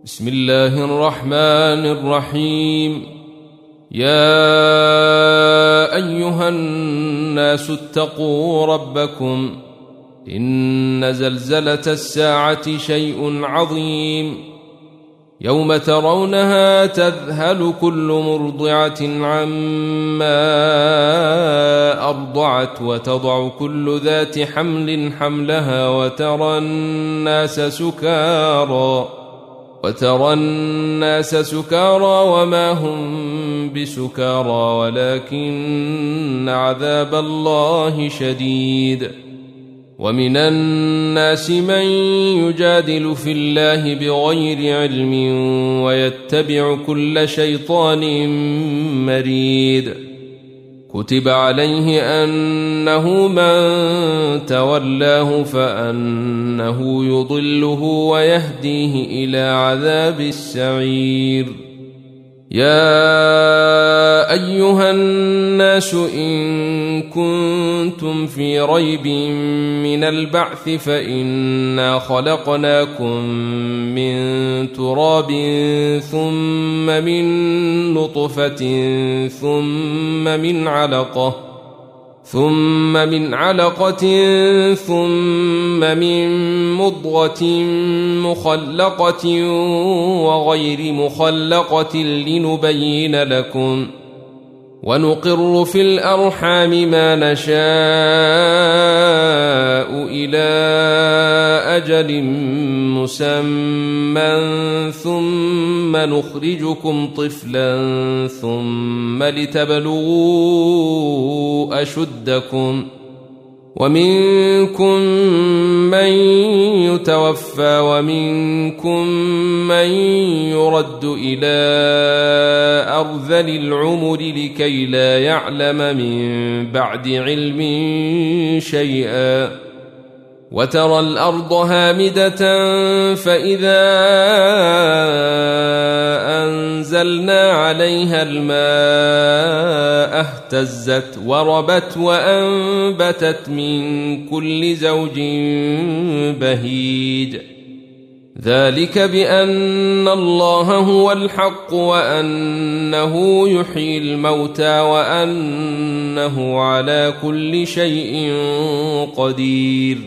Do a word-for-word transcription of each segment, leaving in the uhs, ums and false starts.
بسم الله الرحمن الرحيم. يا أيها الناس اتقوا ربكم إن زلزلة الساعة شيء عظيم يوم ترونها تذهل كل مرضعة عما أرضعت وتضع كل ذات حمل حملها وترى الناس سكارى وترى الناس سكارى وما هم بسكارى ولكن عذاب الله شديد. ومن الناس من يجادل في الله بغير علم ويتبع كل شيطان مريد. كتب عليه أنه من تولاه فأنه يضله ويهديه إلى عذاب السعير. يا أيها الناس إن كنتم في ريب من البعث فإنا خلقناكم من تراب ثم من نطفة ثم من علقة ثم من علقة ثم من مضغة مخلقة وغير مخلقة لنبين لكم ونقر في الأرحام ما نشاء إلى أجل مسمى ثم نخرجكم طفلا ثم لتبلغوا أشدكم ومنكم من يتوفى ومنكم من يرد إلى أرذل العمر لكي لا يعلم من بعد علم شيئا. وترى الأرض هامدة فإذا أنزلنا عليها الماء اهتزت وربت وأنبتت من كل زوج بهيج. ذلك بأن الله هو الحق وأنه يحيي الموتى وأنه على كل شيء قدير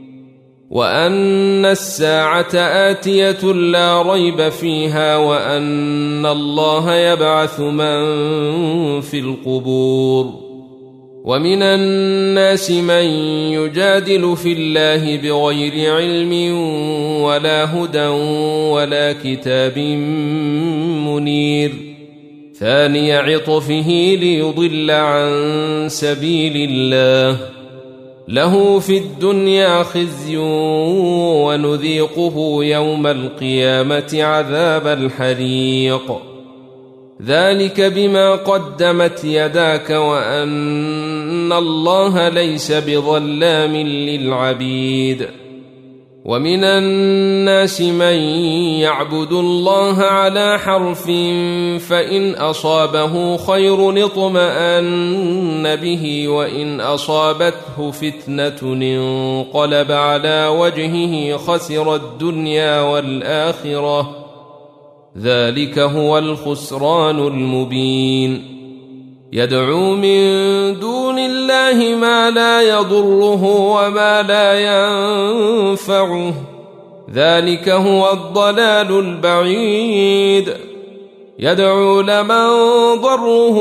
وأن الساعة آتية لا ريب فيها وأن الله يبعث من في القبور. ومن الناس من يجادل في الله بغير علم ولا هدى ولا كتاب منير ثاني عطفه ليضل عن سبيل الله له في الدنيا خزي ونذيقه يوم القيامة عذاب الحريق. ذلك بما قدمت يداك وأن الله ليس بظلام للعبيد. ومن الناس من يعبد الله على حرف فإن أصابه خير اطمأن به وإن أصابته فتنة انقلب على وجهه خسر الدنيا والآخرة ذلك هو الخسران المبين. يدعو من دون الله ما لا يضره وما لا ينفعه ذلك هو الضلال البعيد. يدعو لمن ضره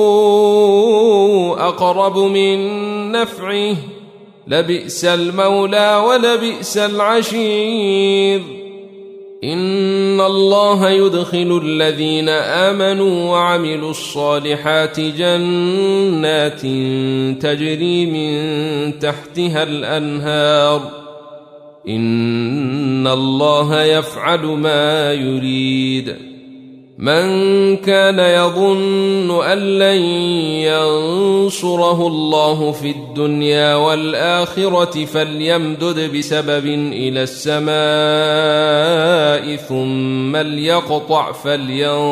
أقرب من نفعه لبئس المولى ولبئس العشير. إن الله يدخل الذين آمنوا وعملوا الصالحات جنات تجري من تحتها الأنهار إن الله يفعل ما يريد. من كان يظن أن لن ينصره الله في الدنيا والآخرة فليمدد بسبب إلى السماء ثم ليقطع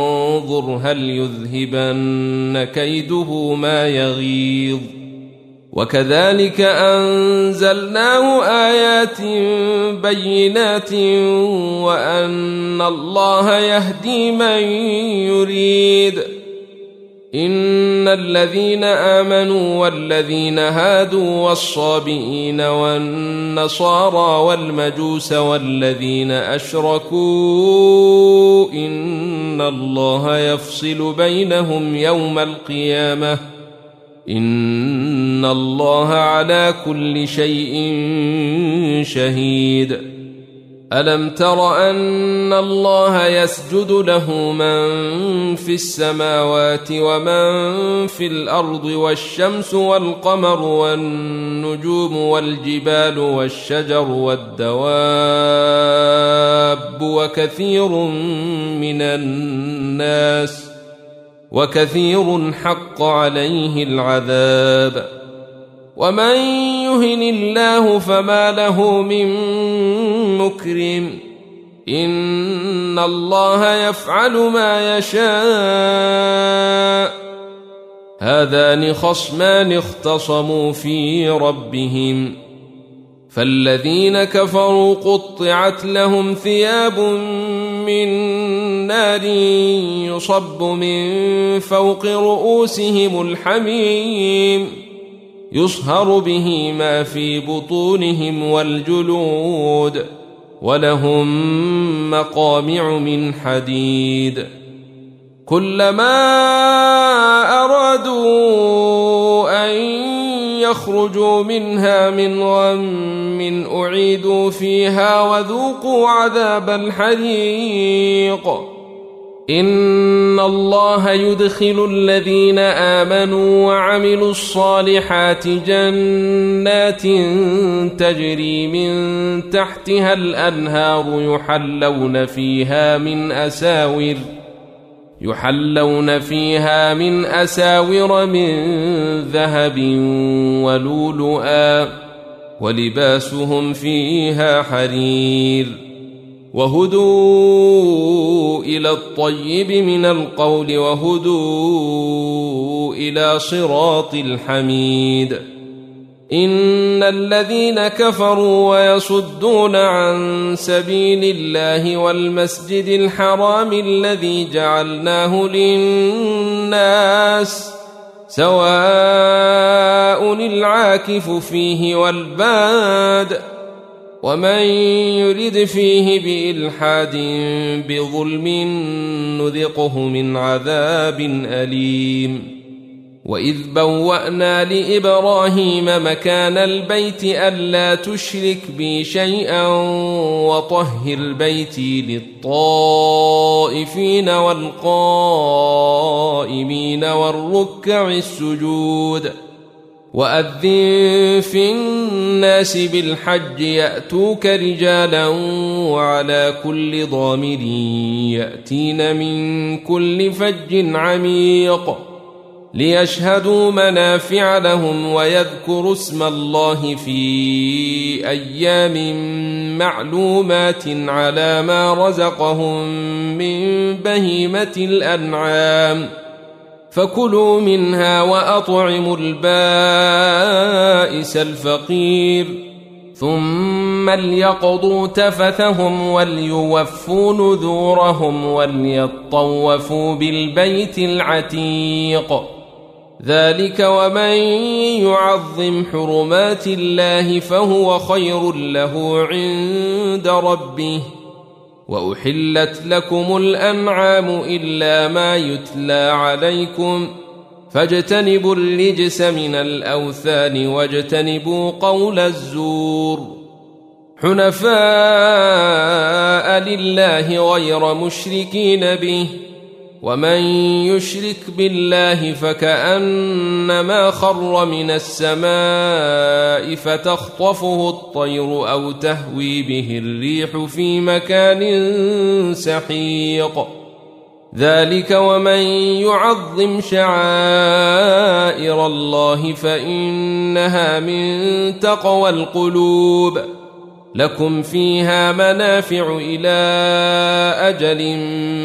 فلينظر هل يذهبن كيده ما يغيظ وكذلك أنزلناه آيات بينات وأن الله يهدي من يريد. إن الذين آمنوا والذين هادوا والصابئين والنصارى والمجوس والذين أشركوا إن الله يفصل بينهم يوم القيامة إن الله على كل شيء شهيد. ألم تر أن الله يسجد له من في السماوات ومن في الأرض والشمس والقمر والنجوم والجبال والشجر والدواب وكثير من الناس وكثير حق عليه العذاب ومن يهن الله فما له من مكرم إن الله يفعل ما يشاء. هذان خصمان اختصموا في ربهم فالذين كفروا قطعت لهم ثياب من نار يصب من فوق رؤوسهم الحميم يصهر به ما في بطونهم والجلود ولهم مقامع من حديد كلما أرادوا أن يخرجوا منها من غم أعيدوا فيها وذوقوا عذاب الحريق. إن الله يدخل الذين آمنوا وعملوا الصالحات جنات تجري من تحتها الأنهار يحلون فيها من أساور يحلون فيها من أساور من ذهب ولؤلؤا ولباسهم فيها حرير وهدوا إلى الطيب من القول وهدوا إلى صراط الحميد. إن الذين كفروا ويصدون عن سبيل الله والمسجد الحرام الذي جعلناه للناس سواء العاكف فيه والباد ومن يرد فيه بإلحاد بظلم نذقه من عذاب أليم. وإذ بوأنا لإبراهيم مكان البيت ألا تشرك بي شيئا وطهر بيتي للطائفين والقائمين والركع السجود وأذن في الناس بالحج يأتوك رجالا وعلى كل ضامر يأتين من كل فج عميق ليشهدوا منافع لهم ويذكروا اسم الله في أيام معلومات على ما رزقهم من بهيمة الأنعام فكلوا منها وأطعموا البائس الفقير ثم ليقضوا تفثهم وليوفوا نذورهم وليطوفوا بالبيت العتيق. ذلك ومن يعظم حرمات الله فهو خير له عند ربه. وأحلت لكم الأنعام إلا ما يتلى عليكم فاجتنبوا الرجس من الأوثان واجتنبوا قول الزور حنفاء لله غير مشركين به ومن يشرك بالله فكأنما خر من السماء فتخطفه الطير أو تهوي به الريح في مكان سحيق. ذلك ومن يعظم شعائر الله فإنها من تقوى القلوب. لكم فيها منافع إلى أجل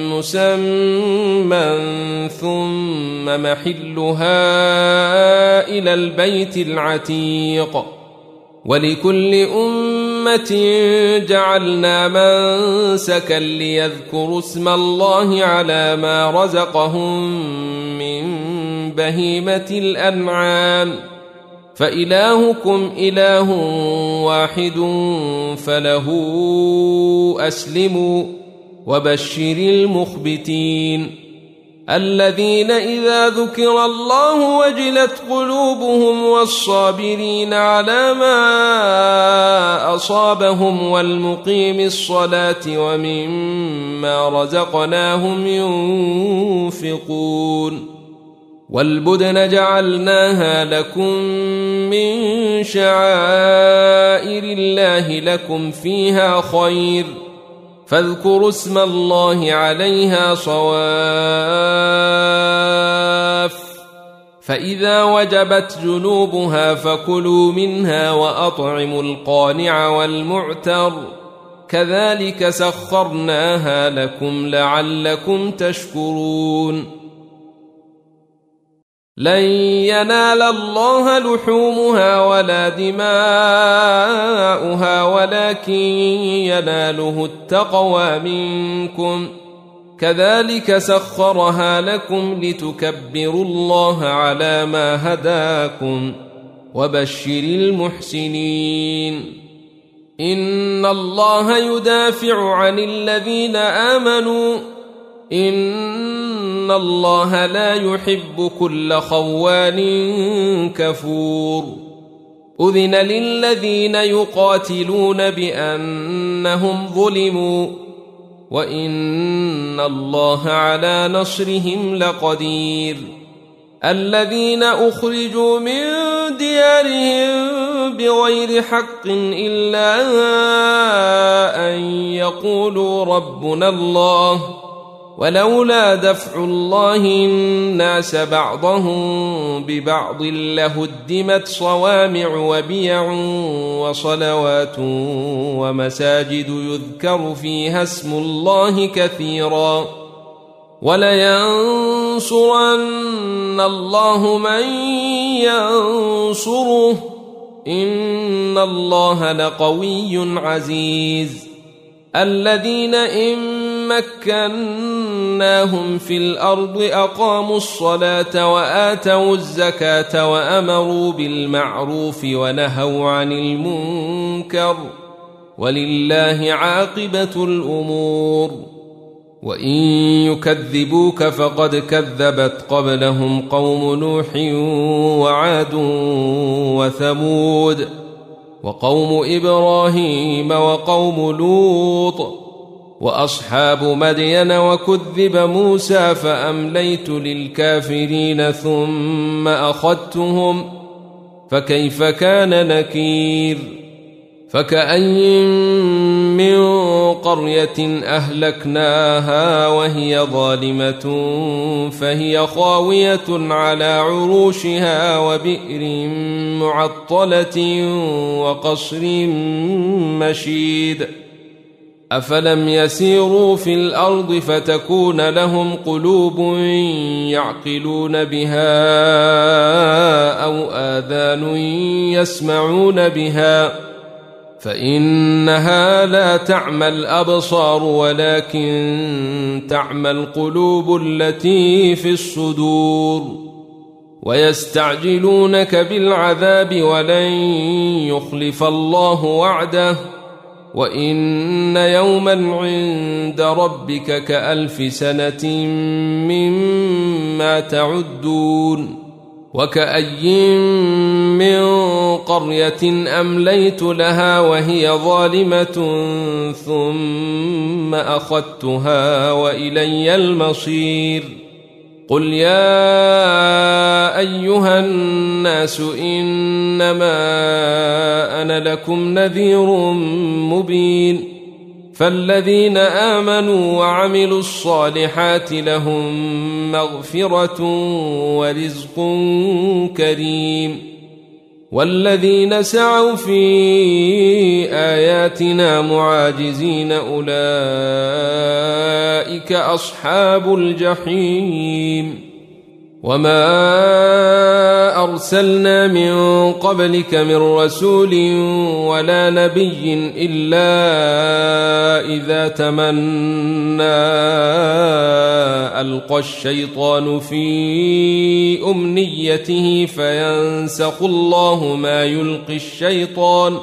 مسمى ثم محلها إلى البيت العتيق ولكل أمة جعلنا منسكا ليذكروا اسم الله على ما رزقهم من بهيمة الأنعام فإلهكم إله واحد فله أسلموا وبشر المخبتين الذين إذا ذكر الله وجلت قلوبهم والصابرين على ما أصابهم والمقيم الصلاة ومما رزقناهم ينفقون والبدن جعلناها لكم من شعائر الله لكم فيها خير فاذكروا اسم الله عليها صواف فإذا وجبت جنوبها فكلوا منها وأطعموا القانع والمعتر كذلك سخرناها لكم لعلكم تشكرون لن ينال الله لحومها ولا دماؤها ولكن يناله التقوى منكم كذلك سخرها لكم لتكبروا الله على ما هداكم وبشر المحسنين إن الله يدافع عن الذين آمنوا إن الله لا يحب كل خوان كفور أذن للذين يقاتلون بأنهم ظلموا وإن الله على نصرهم لقدير الذين أخرجوا من ديارهم بغير حق إلا أن يقولوا ربنا الله ولولا دفع الله الناس بعضهم ببعض لهدمت صوامع وبيع وصلوات ومساجد يذكر فيها اسم الله كثيرا ولينصرن الله من ينصره إن الله لقوي عزيز الذين إن مكناهم في الأرض أقاموا الصلاة وآتوا الزكاة وأمروا بالمعروف ونهوا عن المنكر ولله عاقبة الأمور وإن يكذبوك فقد كذبت قبلهم قوم نوح وعاد وثمود وقوم إبراهيم وقوم لوط وأصحاب مدين وكذب موسى فأمليت للكافرين ثم أخذتهم فكيف كان نكير فكأي من قرية أهلكناها وهي ظالمة فهي خاوية على عروشها وبئر معطلة وقصر مشيد أفلم يسيروا في الأرض فتكون لهم قلوب يعقلون بها أو آذان يسمعون بها فإنها لا تعمى الأبصار ولكن تعمى القلوب التي في الصدور ويستعجلونك بالعذاب ولن يخلف الله وعده وإن يوما عند ربك كألف سنة مما تعدون وكأي من قرية أمليت لها وهي ظالمة ثم أخذتها وإلي المصير قل يا أيها الناس إنما أنا لكم نذير مبين فالذين آمنوا وعملوا الصالحات لهم مغفرة ورزق كريم والذين سعوا في آياتنا معاجزين أولئك أصحاب الجحيم وما أرسلنا من قبلك من رسول ولا نبي إلا إذا تمنى ألقى الشيطان في أمنيته فينسخ الله ما يلقي الشيطان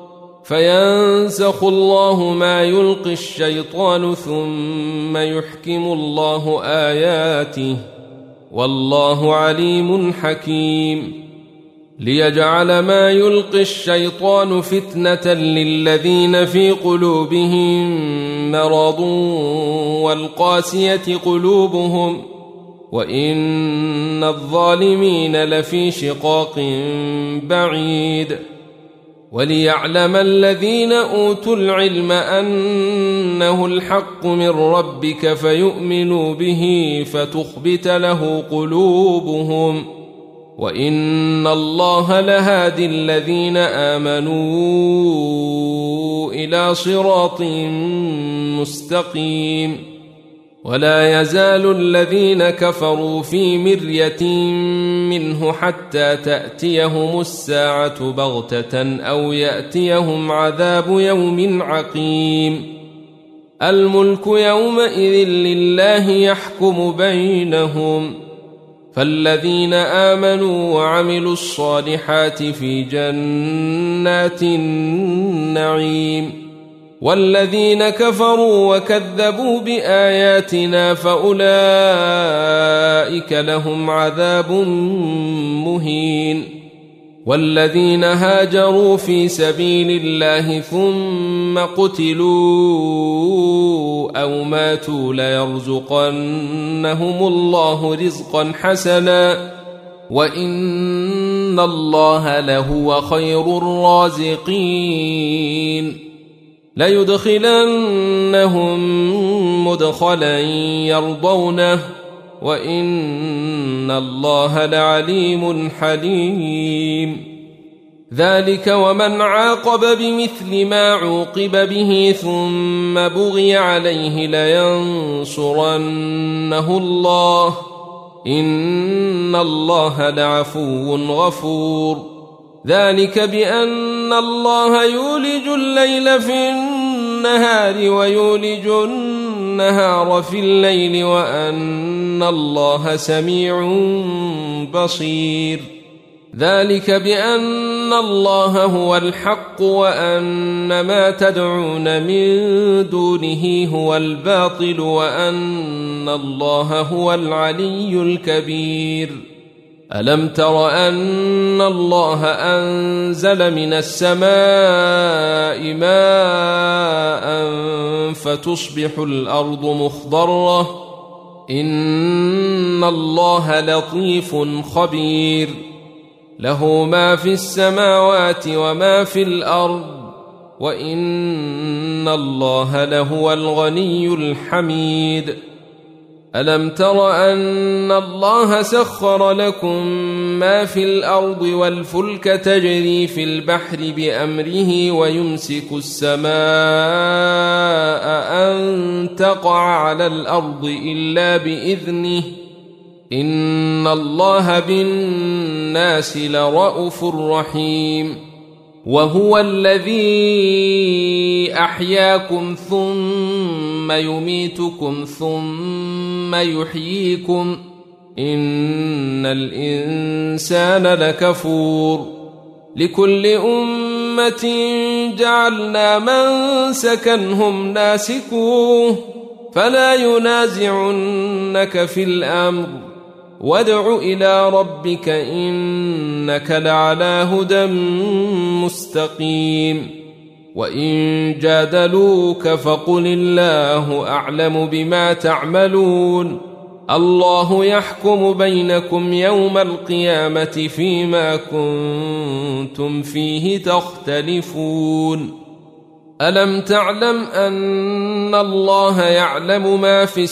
فينسخ الله ما يلقي الشيطان ثم يحكم الله آياته والله عليم حكيم ليجعل ما يلقي الشيطان فتنة للذين في قلوبهم مرض والقاسية قلوبهم وإن الظالمين لفي شقاق بعيد وليعلم الذين أوتوا العلم أنه الحق من ربك فيؤمنوا به فتخبت له قلوبهم وإن الله لهادي الذين آمنوا إلى صراط مستقيم ولا يزال الذين كفروا في مرية منه حتى تأتيهم الساعة بغتة أو يأتيهم عذاب يوم عقيم الملك يومئذ لله يحكم بينهم فالذين آمنوا وعملوا الصالحات في جنات النعيم والذين كفروا وكذبوا بآياتنا فأولئك لهم عذاب مهين والذين هاجروا في سبيل الله ثم قتلوا أو ماتوا ليرزقنهم الله رزقا حسنا وإن الله لهو خير الرازقين ليدخلنهم مدخلا يرضونه وإن الله لعليم حليم ذلك ومن عاقب بمثل ما عوقب به ثم بغي عليه لينصرنه الله إن الله لعفو غفور ذلك بأن الله يولج الليل في النهار ويولج النهار في الليل وأن الله سميع بصير ذلك بأن الله هو الحق وأن ما تدعون من دونه هو الباطل وأن الله هو العلي الكبير ألم تر أن الله أنزل من السماء ماء فتصبح الأرض مخضرة إن الله لطيف خبير له ما في السماوات وما في الأرض وإن الله لهو الغني الحميد ألم تر أن الله سخر لكم ما في الأرض والفلك تجري في البحر بأمره ويمسك السماء أن تقع على الأرض إلا بإذنه إن الله بالناس لرءوف رحيم وهو الذي أحياكم ثم يميتكم ثم يحييكم إن الإنسان لكفور لكل أمة جعلنا منسكا هم ناسكوه فلا ينازعنك في الأمر وادع إلى ربك إنك لعلى هدى مستقيم وإن جادلوك فقل الله أعلم بما تعملون الله يحكم بينكم يوم القيامة فيما كنتم فيه تختلفون ألم تعلم أن الله يعلم ما في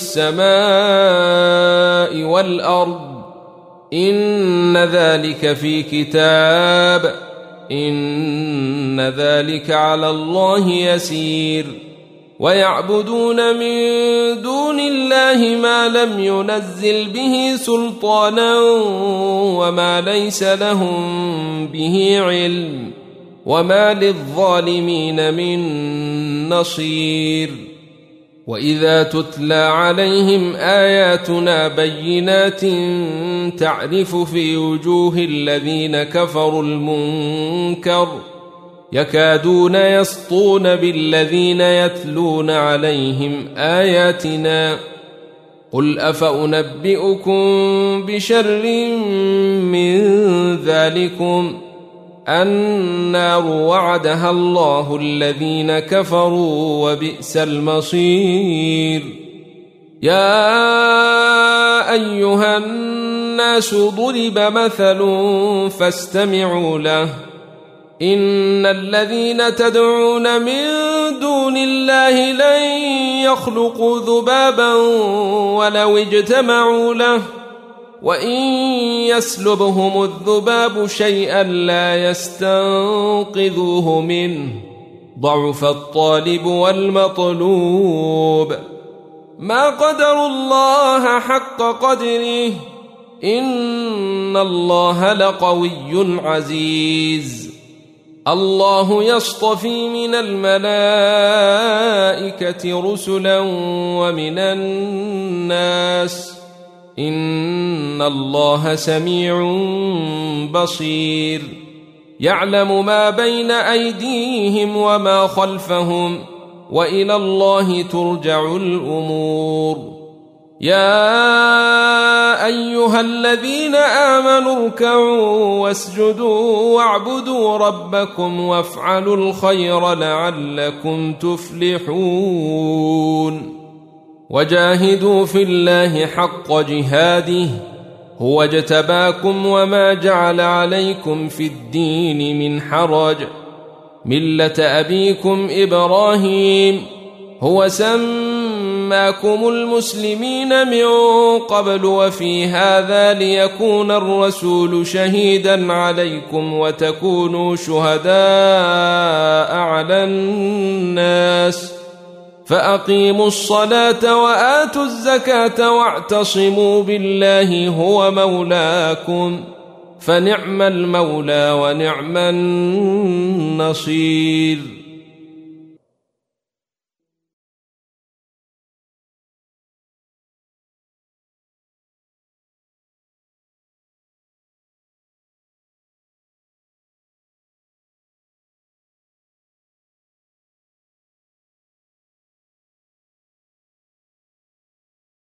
السماء والأرض إن ذلك في كتاب إن ذلك على الله يسير ويعبدون من دون الله ما لم ينزل به سلطانا وما ليس لهم به علم وما للظالمين من نصير وإذا تتلى عليهم آياتنا بينات تعرف في وجوه الذين كفروا المنكر يكادون يسطون بالذين يتلون عليهم آياتنا قل أفأنبئكم بشر من ذلكم النار وعدها الله الذين كفروا وبئس المصير يا أيها الناس ضرب مثل فاستمعوا له إن الذين تدعون من دون الله لن يخلقوا ذبابا ولو اجتمعوا له وإن يسلبهم الذباب شيئا لا يستنقذوه منه ضعف الطالب والمطلوب ما قدروا الله حق قدره إن الله لقوي عزيز الله يصطفي من الملائكة رسلا ومن الناس إن الله سميع بصير يعلم ما بين أيديهم وما خلفهم وإلى الله ترجع الأمور يا أيها الذين آمنوا اركعوا واسجدوا واعبدوا ربكم وافعلوا الخير لعلكم تفلحون وجاهدوا في الله حق جهاده هو اجتباكم وما جعل عليكم في الدين من حرج ملة أبيكم إبراهيم هو سماكم المسلمين من قبل وفي هذا ليكون الرسول شهيدا عليكم وتكونوا شهداء على الناس فأقيموا الصلاة وآتوا الزكاة واعتصموا بالله هو مولاكم فنعم المولى ونعم النصير